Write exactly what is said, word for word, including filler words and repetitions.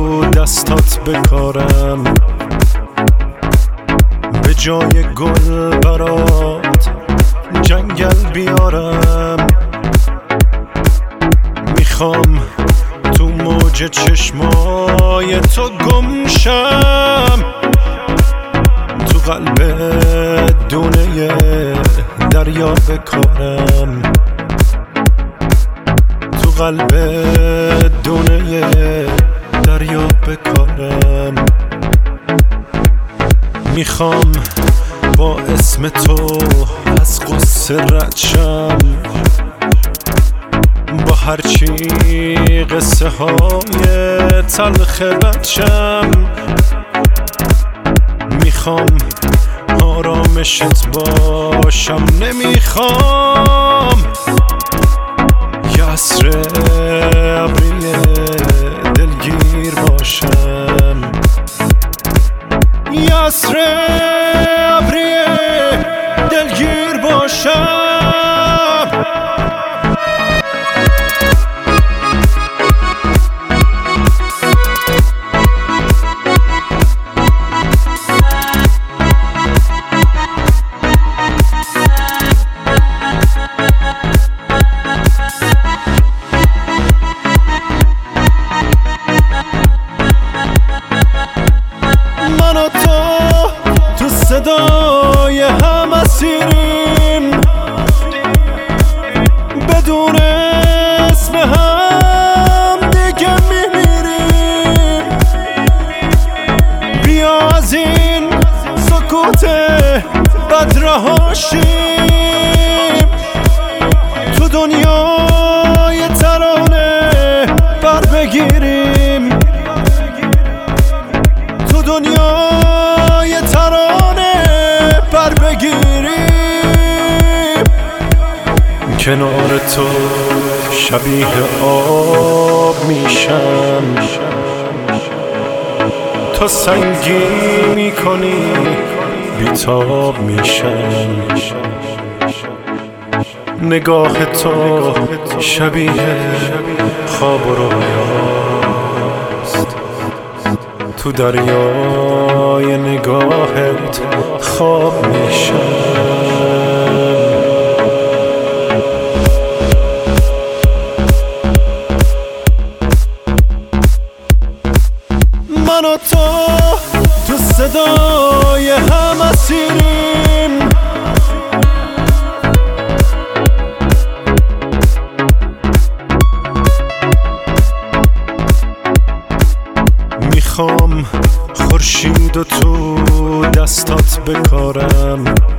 دستات بکارم، به جای گل برات جنگل بیارم. میخوام تو موج چشمای تو گم شم، تو قلب دونه دریا بکارم، تو قلب دونه دریا بکارم. میخوام با اسم تو از قصه رد شم، با هرچی قصه های تلخ رد شم. میخوام آرامشت باشم، نمیخوام یه عصر ابری دلگیر باشم، یه عصر ابری دلگیر باشم. من و تو تو صدای هم اسیریم، بدون اسم هم دیگه میمیریم. بیا از این سکوت بد رها شیم، تو دنیای ترانه بر بگیریم، تو دنیای ترانه بر بگیریم. کنار تو شبیه آب میشم، تو سنگی میکنی بیتاب میشم. نگاه تو شبیه خواب و رویاست، تو دریای نگاهت خواب میشم. من و تو تو صدای هم اسیریم، میخوام خورشید و تو دستات بکارم،